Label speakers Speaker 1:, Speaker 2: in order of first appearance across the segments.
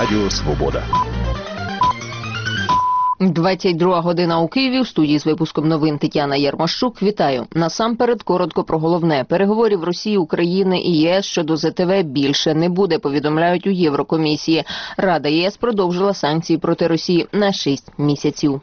Speaker 1: Радіо Свобода.
Speaker 2: 22 година у Києві. В студії з випуском новин Тетяна Ярмощук. Вітаю. Насамперед, коротко про головне. Переговорів Росії, України і ЄС щодо ЗТВ більше не буде, повідомляють у Єврокомісії. Рада ЄС продовжила санкції проти Росії на 6 місяців.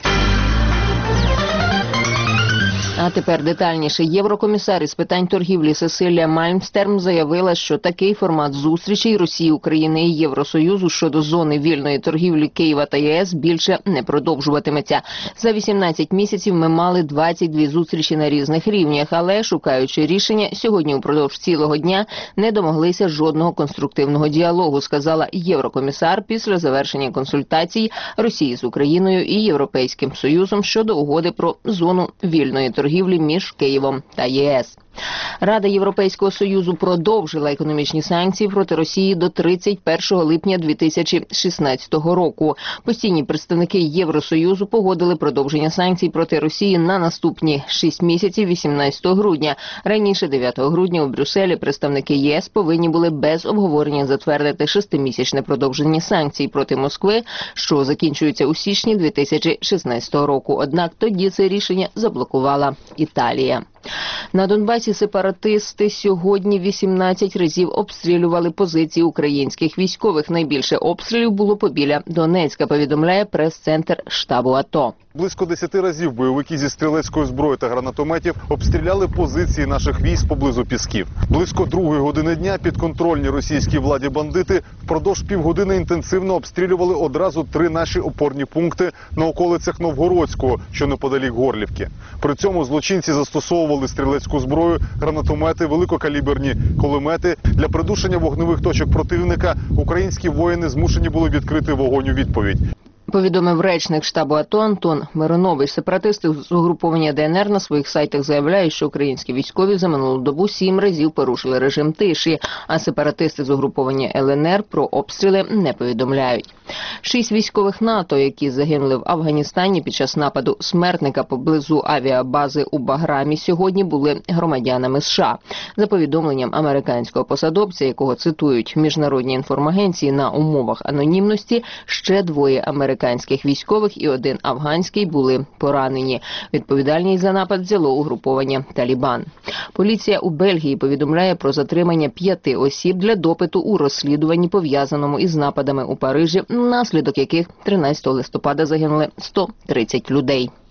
Speaker 2: А тепер детальніше. Єврокомісар із питань торгівлі Сесилія Мальмстерм заявила, що такий формат зустрічей Росії, України і Євросоюзу щодо зони вільної торгівлі Києва та ЄС більше не продовжуватиметься. За 18 місяців ми мали 22 зустрічі на різних рівнях, але, шукаючи рішення, сьогодні упродовж цілого дня не домоглися жодного конструктивного діалогу, сказала єврокомісар після завершення консультацій Росії з Україною і Європейським Союзом щодо угоди про зону вільної торгівлі між Києвом та ЄС. Рада Європейського Союзу продовжила економічні санкції проти Росії до 31 липня 2016 року. Постійні представники Євросоюзу погодили продовження санкцій проти Росії на наступні 6 місяців 18 грудня. Раніше 9 грудня у Брюсселі представники ЄС повинні були без обговорення затвердити 6-місячне продовження санкцій проти Москви, що закінчується у січні 2016 року. Однак тоді це рішення заблокувала Італія. На Донбасі сепаратисти сьогодні 18 разів обстрілювали позиції українських військових. Найбільше обстрілів було побіля Донецька, повідомляє прес-центр штабу АТО.
Speaker 3: Близько 10 разів бойовики зі стрілецької зброї та гранатометів обстріляли позиції наших військ поблизу Пісків. Близько 2 години дня підконтрольні російській владі бандити впродовж півгодини інтенсивно обстрілювали одразу 3 наші опорні пункти на околицях Новгородського, що неподалік Горлівки. При цьому злочинці застосовували стрілецьку зброю, гранатомети, великокаліберні кулемети. Для придушення вогневих точок противника українські воїни змушені були відкрити вогонь у відповідь.
Speaker 2: Повідомив речник штабу АТО Антон Миронович. Сепаратисти з угруповання ДНР на своїх сайтах заявляють, що українські військові за минулу добу 7 разів порушили режим тиші, а сепаратисти з угруповання ЛНР про обстріли не повідомляють. 6 військових НАТО, які загинули в Афганістані під час нападу смертника поблизу авіабази у Баграмі, сьогодні були громадянами США. За повідомленням американського посадовця, якого цитують міжнародні інформагенції на умовах анонімності, ще 2 американських військових і 1 афганський були поранені. Відповідальність за напад взяло угруповання «Талібан». Поліція у Бельгії повідомляє про затримання 5 осіб для допиту у розслідуванні, пов'язаному із нападами у Парижі, внаслідок яких 13 листопада загинули 130 людей.